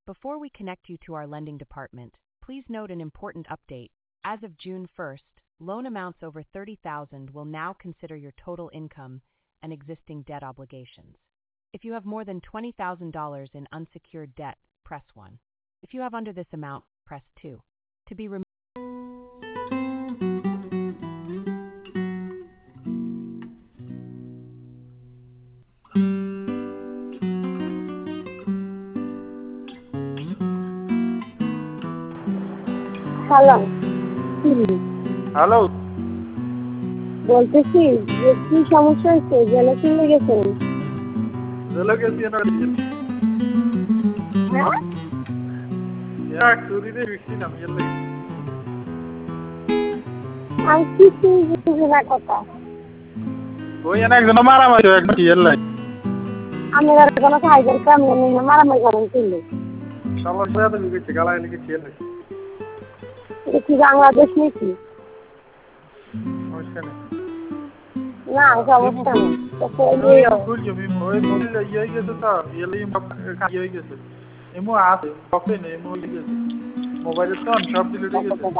Before we connect you to our lending department, please note an important update. As of June 1st, loan amounts over $30,000 will now consider your total income and existing debt obligations. If you have more than $20,000 in unsecured debt, press 1. If you have under this amount, press 2. To be removed. Hello hello বলতেছি যে কি সমস্যা হয়েছে জেলে চলে গেছেন জেলে গেছি না হ্যাঁ এক চুরিতে বৃষ্টি নাম জেলে আমি কিছু বুঝি না কথা ওই একজন মারামারি একজন জেলে আমি আর কোনো কাজের কাম নেই না মারামারি করেন তুলে সবার সাথে লিখেছে গালায় লিখেছে জেলে এটা কি বাংলাদেশ নাকি সমস্যা নেই না সমস্যা নেই ওই মোবাইল ইয়ে গেছে তো ইয়ে গেছে এমো আছে কপি নেই এমো গেছে মোবাইলের তো সব ডিলিট হয়ে গেছে